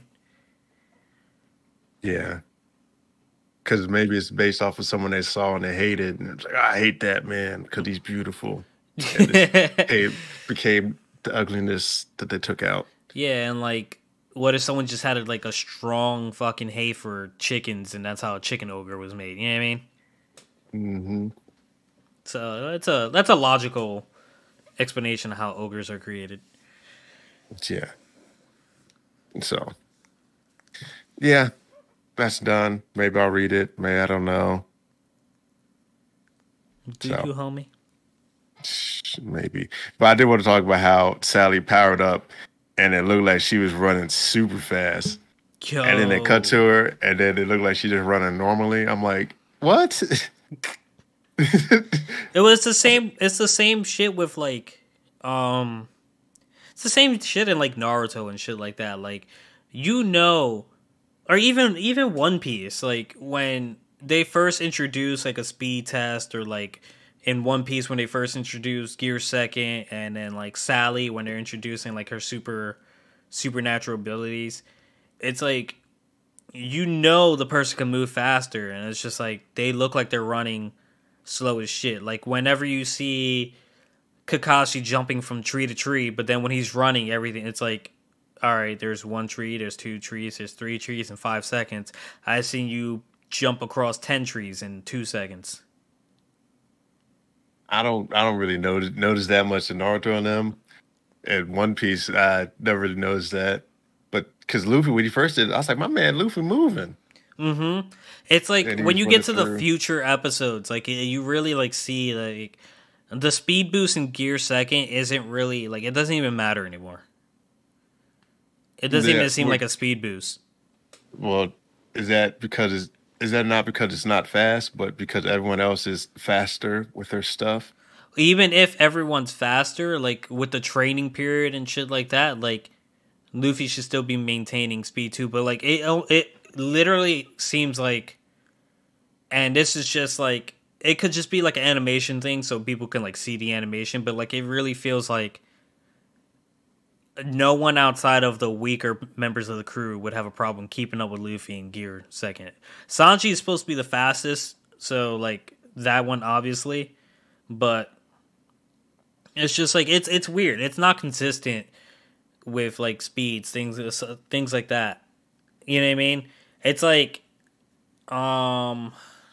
yeah, because maybe it's based off of someone they saw and they hated, and it's like I hate that man because he's beautiful, and this became, became the ugliness that they took out. Yeah, and like what if someone just had like a strong fucking hate for chickens and that's how a chicken ogre was made, you know what I mean? Hmm. So it's a that's a logical explanation of how ogres are created. Yeah. So yeah, that's done. Maybe I'll read it. Maybe I don't know. Do So you, homie? maybe. But I did want to talk about how Sally powered up and it looked like she was running super fast. And then they cut to Yo, her and then it looked like she just running normally. I'm like, what? it was the same. It's the same shit with like, um, it's the same shit in like Naruto and shit like that. Like, you know, or even even One Piece. Like when they first introduced like a speed test, or like in One Piece when they first introduced Gear Second, and then like Sally when they're introducing like her super supernatural abilities. It's like you know the person can move faster, and it's just like they look like they're running slow as shit. Like whenever you see Kakashi jumping from tree to tree, but then when he's running, everything it's like, all right, there's one tree, there's two trees, there's three trees in five seconds. I've seen you jump across ten trees in two seconds. I don't I don't really notice notice that much in Naruto and them. And One Piece, I never really noticed that. But because Luffy, when he first did it, I was like, my man, Luffy moving. Mm-hmm. It's like And he when was you running get to the through. future episodes, like you really like see like the speed boost in Gear Second isn't really like it doesn't even matter anymore. It doesn't Yeah, even seem what- like a speed boost. well, is that because it's, is that not because it's not fast, but because everyone else is faster with their stuff? Even if everyone's faster, like with the training period and shit like that, like Luffy should still be maintaining speed too. But like it, it literally seems like, and this is just like it could just be like an animation thing, so people can like see the animation. But like it really feels like no one outside of the weaker members of the crew would have a problem keeping up with Luffy in Gear Second. Sanji is supposed to be the fastest, so like that one obviously, but it's just like it's it's weird. It's not consistent with like speeds, things things like that. You know what I mean? It's like um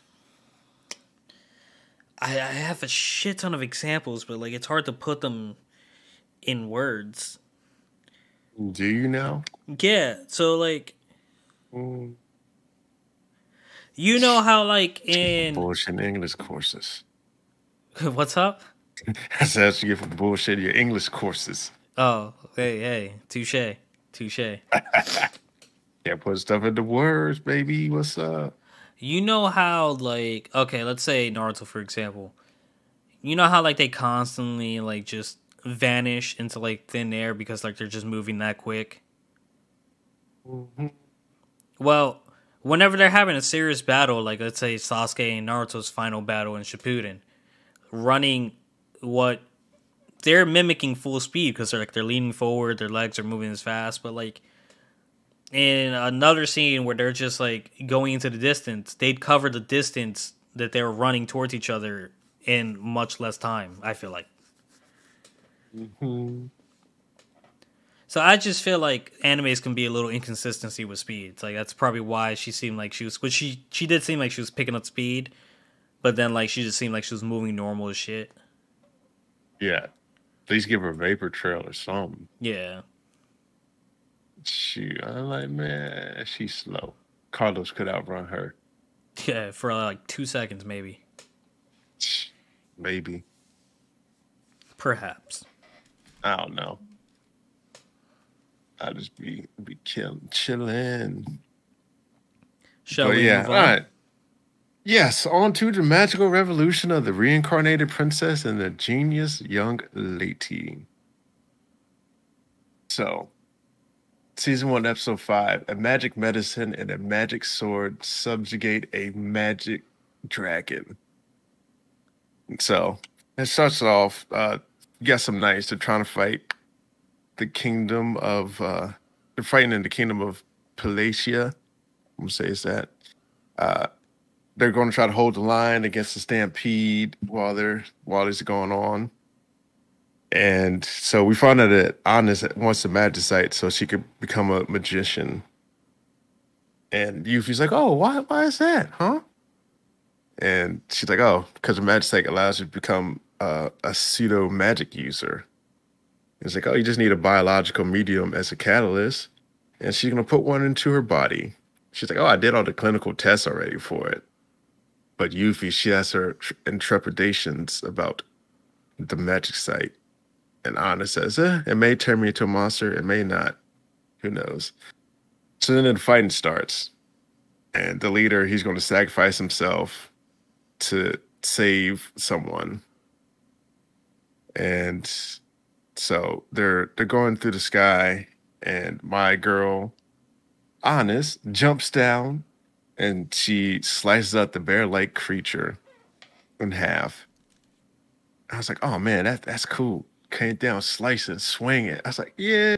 I, I have a shit ton of examples, but like it's hard to put them in words. Do you know? Yeah, so like Mm, you know how like in bullshit English courses. what's up? That's what you get for bullshit your English courses. Oh, hey, hey, touche, touche. Can't put stuff into words, baby. What's up? You know how like okay, let's say Naruto for example. You know how like they constantly like just vanish into like thin air because like they're just moving that quick. Mhm. Well, whenever they're having a serious battle, like let's say Sasuke and Naruto's final battle in Shippuden, running what they're mimicking full speed because they're like they're leaning forward, their legs are moving as fast, but like in another scene where they're just like going into the distance, they'd cover the distance that they were running towards each other in much less time, I feel like. Mhm. So I just feel like animes can be a little inconsistency with speed. It's like that's probably why she seemed like she was, but she she did seem like she was picking up speed, but then like she just seemed like she was moving normal as shit. Yeah. At least give her a vapor trail or something. Yeah, Shoot, I'm like, man, she's slow. Carlos could outrun her. yeah, for like two seconds maybe, Maybe. perhaps. I don't know. I'll just be be chill, chilling. Shall But we yeah, move all on? right. Yes, on to the magical revolution of the reincarnated princess and the genius young lady. So, season one, episode five: a magic medicine and a magic sword subjugate a magic dragon. So it starts off. Uh, you got some knights. They're trying to fight the kingdom of. Uh, they're fighting in the kingdom of Palatia. I'm gonna say it's that. Uh, they're going to try to hold the line against the stampede while they're while this is going on. And so we found out that Honest wants a magicite so she could become a magician. And Yuffie's like, "Oh, why? Why is that, huh?" And she's like, "Oh, because the magicite allows you to become uh, a pseudo magic user." It's like, "Oh, you just need a biological medium as a catalyst, and she's gonna put one into her body." She's like, "Oh, I did all the clinical tests already for it." But Yuffie, she has her tr- intrepidations about the magic site. And Anna says, eh, it may turn me into a monster, it may not. Who knows? So then the fighting starts. And the leader, he's going to sacrifice himself to save someone. And so they're they're going through the sky, and my girl, Honest, jumps down and she slices up the bear-like creature in half. I was like, oh man, that that's cool. Came down, slice it, swing it. I was like, yeah.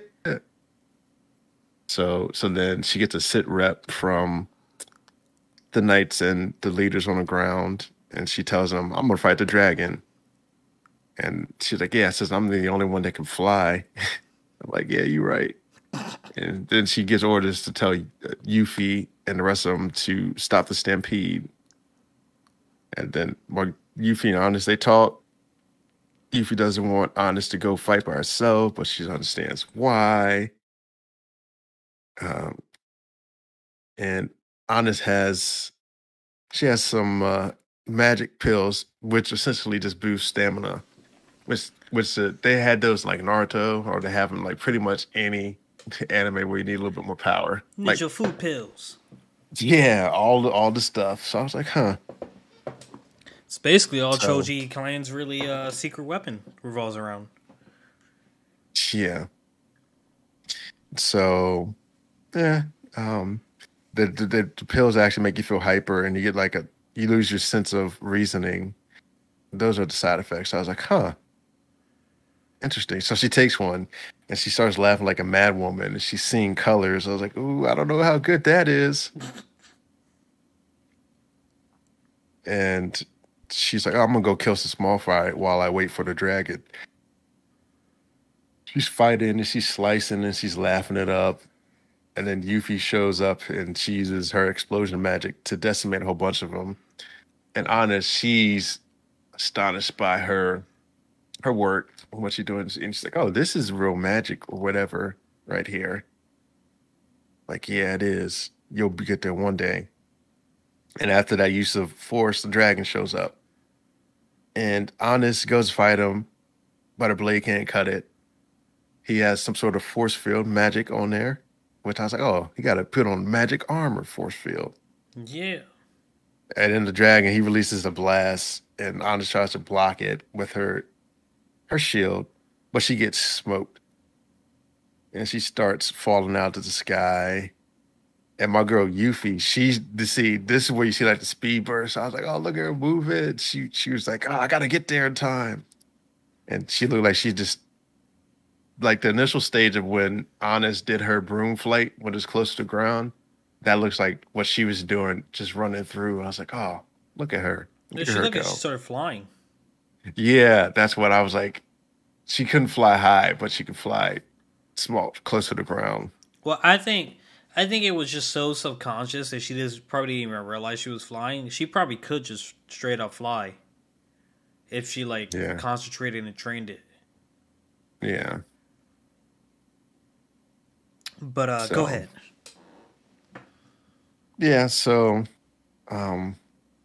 So so then she gets a sit rep from the knights and the leaders on the ground, and she tells them, I'm gonna fight the dragon. And she's like, yeah, says I'm the only one that can fly. I'm like, yeah, you're right. And then she gives orders to tell uh, Yuffie and the rest of them to stop the stampede. And then while Yuffie and Honest, they talk. Yuffie doesn't want Honest to go fight by herself, but she understands why. Um, and Honest has she has some uh, magic pills, which essentially just boost stamina. Which which uh, they had those like Naruto, or they have them like pretty much any anime where you need a little bit more power. Need Like your food pills. yeah, all the all the stuff. So I was like, huh. It's basically all So Choji Clan's really uh, secret weapon revolves around. yeah. So yeah. Um, the, the the the pills actually make you feel hyper, and you get like a you lose your sense of reasoning. Those are the side effects. So I was like, huh, interesting. So she takes one and she starts laughing like a mad woman and she's seeing colors. I was like, ooh, I don't know how good that is. And she's like, oh, I'm gonna go kill some small fry while I wait for the dragon. She's fighting and she's slicing and she's laughing it up. And then Yuffie shows up and she uses her explosion magic to decimate a whole bunch of them. And Anna, she's astonished by her her work, what she's doing, and she's like, "Oh, this is real magic or whatever, right here." Like, yeah, it is. You'll be get there one day. And after that use of force, the dragon shows up, and Honest goes fight him, but her blade can't cut it. He has some sort of force field magic on there, which I was like, "Oh, he got to put on magic armor force field." Yeah. And then the dragon, he releases a blast, and Honest tries to block it with her her shield, but she gets smoked. and she starts falling out to the sky. And my girl Yuffie, she's the see. This is where you see like the speed burst. I was like, oh, look at her move it. She she was like, oh, I gotta get there in time. And she looked like she just like the initial stage of when Honest did her broom flight when it's close to the ground. That looks like what she was doing, just running through. I was like, oh, look at her. Yeah, Look at she her looked go. like she started flying. Yeah, that's what I was like. She couldn't fly high, but she could fly small, close to the ground. Well, I think I think it was just so subconscious that she just probably didn't even realize she was flying. She probably could just straight up fly if she like Yeah, concentrated and trained it. yeah. But uh go So ahead. yeah, so um,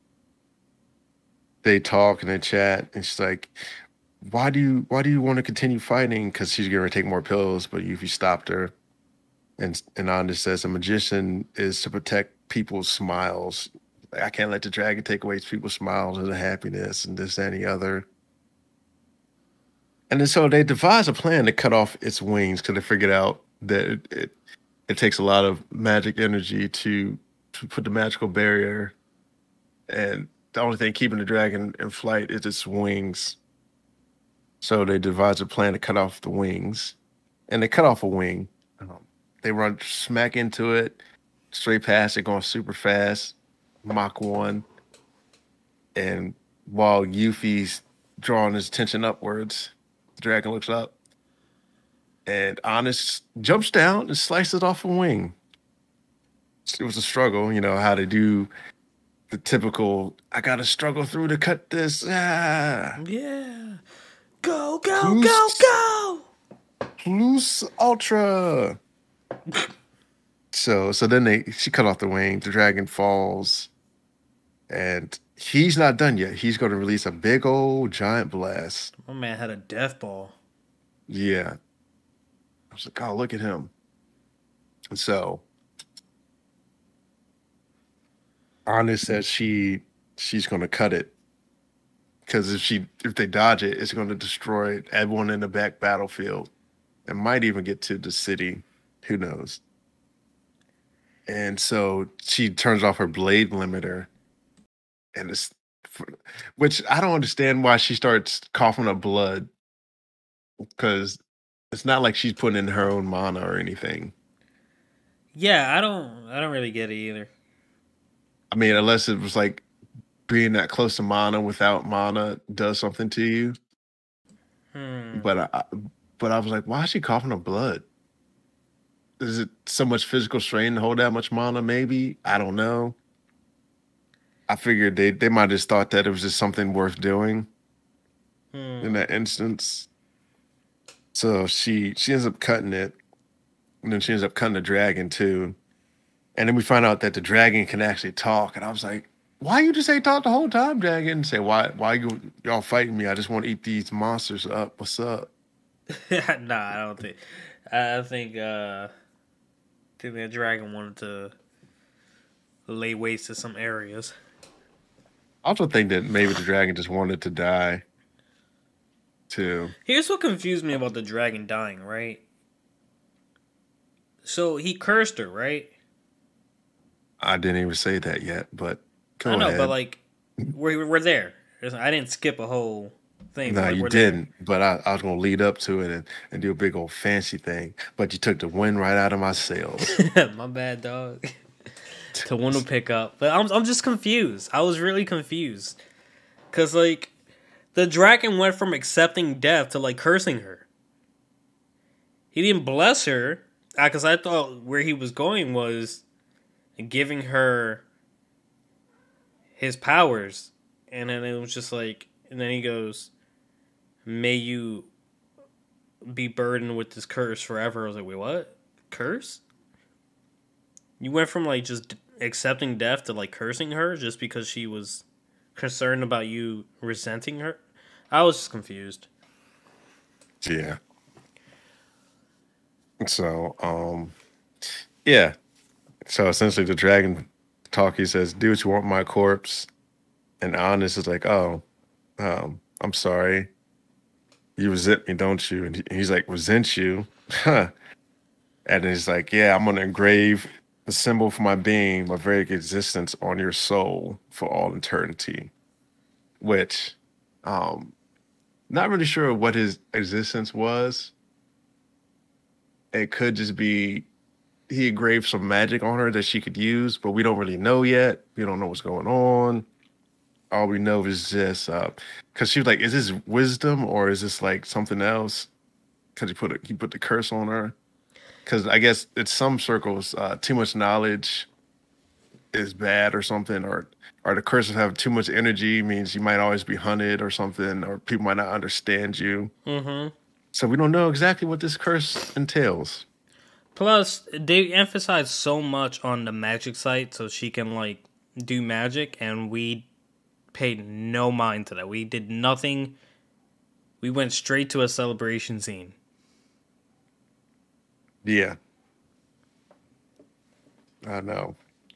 they talk and they chat, and she's like, "Why do you why do you want to continue fighting?" Because she's going to take more pills, but Yuffie stopped her, and and Anda says a magician is to protect people's smiles. Like, I can't let the dragon take away people's smiles and the happiness and this that, and the other. And then so they devise a plan to cut off its wings because they figured out that it, it it takes a lot of magic energy to to put the magical barrier, and the only thing keeping the dragon in flight is its wings. So they devise a plan to cut off the wings, and they cut off a wing. Um, they run smack into it, straight past it, going super fast, Mach one. And while Yuffie's drawing his attention upwards, the dragon looks up, and Honest jumps down and slices off a wing. It was a struggle, you know, how to do the typical, I gotta struggle through to cut this. Ah, Yeah. Go, go, go, plus, go. plus ultra. So, so then they she cut off the wing. The dragon falls, and he's not done yet. He's going to release a big old giant blast. My man had a death ball. Yeah, I was like, oh, look at him. And so, Anna says she she's going to cut it because if she if they dodge it, it's going to destroy everyone in the back battlefield. It might even get to the city. Who knows? And so she turns off her blade limiter, and it's which I don't understand why she starts coughing up blood because it's not like she's putting in her own mana or anything. Yeah, I don't I don't really get it either. I mean, unless it was like being that close to mana without mana does something to you. Hmm. But I, but I was like, why is she coughing up blood? Is it so much physical strain to hold that much mana? Maybe I don't know. I figured they they might have just thought that it was just something worth doing in Hmm. that instance. So she she ends up cutting it, and then she ends up cutting the dragon too. And then we find out that the dragon can actually talk. And I was like, why you just ain't talk the whole time, dragon? And say, why why you y'all fighting me? I just want to eat these monsters up. What's up? Nah, I don't think. I think. Uh, I think that dragon wanted to lay waste to some areas. I also think that maybe the dragon just wanted to die too. Here's what confused me about the dragon dying. Right. So he cursed her, right? I didn't even say that yet, but I go know, but ahead. like, we're we're there. I didn't skip a whole thing, but No, like you we're there. didn't. But I, I was gonna lead up to it and, and do a big old fancy thing. But you took the wind right out of my sails. My bad, dog. To want to pick up, but I'm I'm just confused. I was really confused because like the dragon went from accepting death to like cursing her. He didn't bless her because I thought where he was going was giving her his powers, and then it was just like, and then he goes, "May you be burdened with this curse forever." I was like, "Wait, what? Curse?" You went from like just accepting death to like cursing her just because she was concerned about you resenting her. I was just confused. Yeah. So, um, yeah. So essentially, the dragon talk. He says, "Do what you want, my corpse." And Honest is like, "Oh, um, I'm sorry. You resent me, don't you?" And he- he's like, "Resent you? Huh? And it's like, yeah, I'm gonna engrave the symbol for my being, my very existence on your soul for all eternity. Which, um, not really sure what his existence was. It could just be he engraved some magic on her that she could use, but we don't really know yet. We don't know what's going on. All we know is just uh, because she was like, "Is this wisdom or is this like something else?" Because he put a, he put the curse on her. Because I guess in some circles, uh, too much knowledge is bad or something, or or the curse of having too much energy means you might always be hunted or something, or people might not understand you. Mm-hmm. So we don't know exactly what this curse entails. Plus, they emphasize so much on the magic site, so she can like do magic, and we paid no mind to that. We did nothing. We went straight to a celebration scene. Yeah, I know.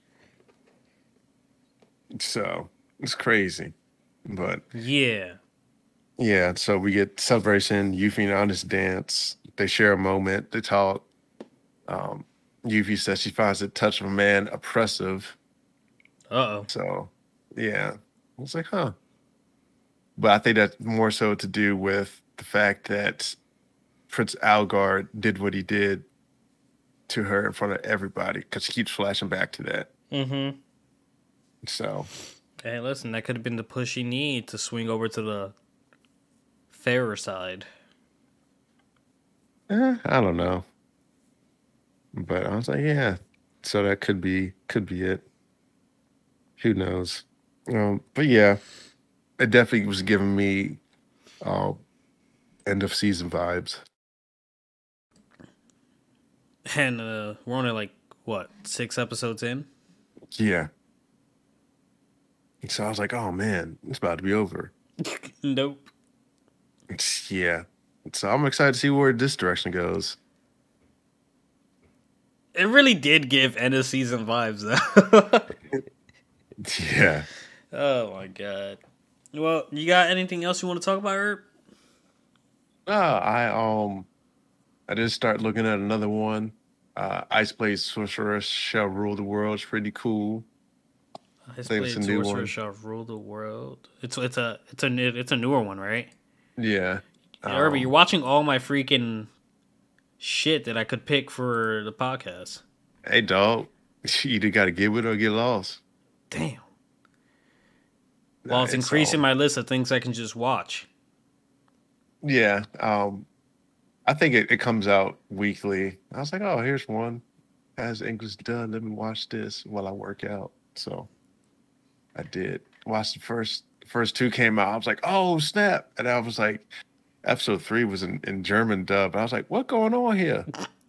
So it's crazy, but Yeah. yeah. So we get celebration. Yuffie and Honest dance. They share a moment. They talk. Um, Yuffie says she finds the touch of a man oppressive. Uh oh. So yeah, I was like, huh. But I think that's more so to do with the fact that Prince Algar did what he did to her in front of everybody because she keeps flashing back to that. Mm-hmm. So Hey, listen, that could have been the push he need to swing over to the fairer side. eh, I don't know. But I was like, yeah. So that could be could be it. Who knows? Um, but yeah, it definitely was giving me uh, end of season vibes. And uh, we're only like, what, six episodes in? Yeah. So I was like, oh man, it's about to be over. Nope. It's, yeah. So I'm excited to see where this direction goes. It really did give end of season vibes, though. Yeah. Oh, my God. Well, you got anything else you want to talk about, Herb? No, I um I did start looking at another one. Uh Ice Blade Sorceress Shall Rule the World. It's pretty cool. Ice I think it's a Blade new Sorcerer one. shall rule the world. It's it's a it's a new- it's a newer one, right? Yeah. Herbie, you're Um watching all my freaking shit that I could pick for the podcast. hey dog. You either gotta get with it or get lost. Damn. Well, Nah, it's it's increasing um my list of things I can just watch. yeah. Um I think it, it comes out weekly. I was like, oh, here's one. As English done, let me watch this while I work out. So I did. Watched the first first two came out. I was like, oh snap. And I was like, episode three was in, in German dub. I was like, what going on here?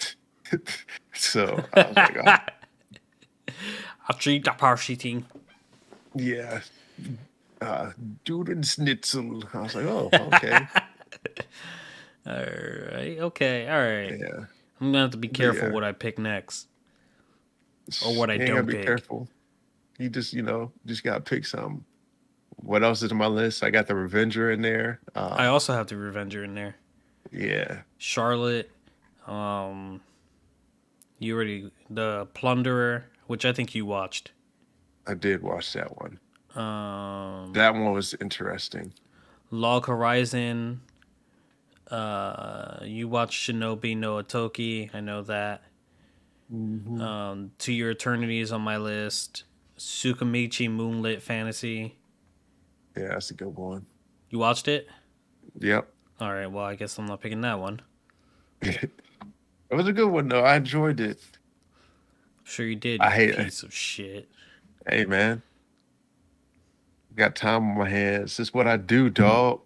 So I was like, oh I'll treat the party yeah. Uh Duden Schnitzel. I was like, oh, okay. All right. Okay. All right. Yeah. I'm gonna have to be But careful yeah. what I pick next or what I You ain't gotta don't be pick. careful. You just, you know, just gotta pick some. What else is on my list? I got the Revenger in there. I Um, also have the Revenger in there. yeah, Charlotte. Um, you already the Plunderer, which I think you watched. I did watch that one. Um, That one was interesting. Log Horizon. Uh, you watched Shinobi no Otoki. I know that. Hmm. Um, To Your Eternity is on my list. Tsukamichi Moonlit Fantasy. Yeah, that's a good one. You watched it? Yep. All right. Well, I guess I'm not picking that one. It was a good one though. I enjoyed it. I'm sure you did. I You hate it. piece of shit. Hey man, got time on my hands. This is what I do, dog.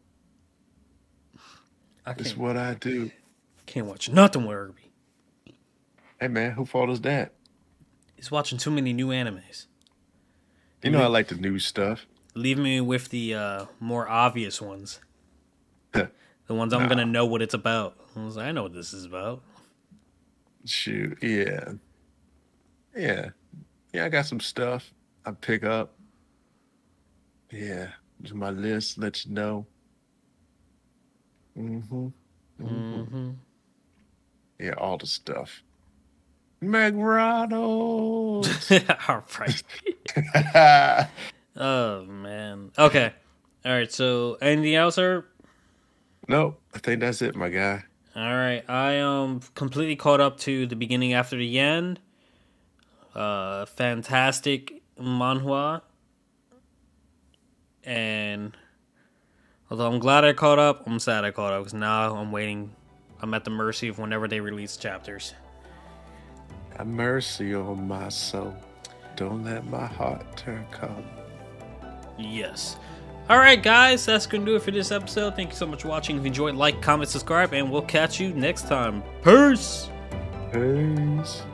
I This is can't what I do. can't watch nothing with Herbie. Hey man, who fault is that? He's watching too many new animes. You know I Leave, like the new stuff. leave me with the uh, more obvious ones. The ones I'm gonna Nah, know what it's about. I was like, I know what this is about. shoot. Yeah, yeah, yeah. I got some stuff I pick up. Yeah, just my list. Let you know. Hmm. Hmm. Hmm. Yeah, all the stuff. McRonald's. All right. Oh man. Okay. All right. So, anything else, sir? Nope, I think that's it, my guy. All right. I am completely caught up to the beginning after the end. Uh, fantastic manhwa. And although I'm glad I caught up, I'm sad I caught up because now I'm waiting. I'm at the mercy of whenever they release chapters. Have mercy on my soul. Don't let my heart turn cold. Yes. All right, guys, that's going to do it for this episode. Thank you so much for watching. If you enjoyed, like, comment, subscribe, and we'll catch you next time. Peace! Peace.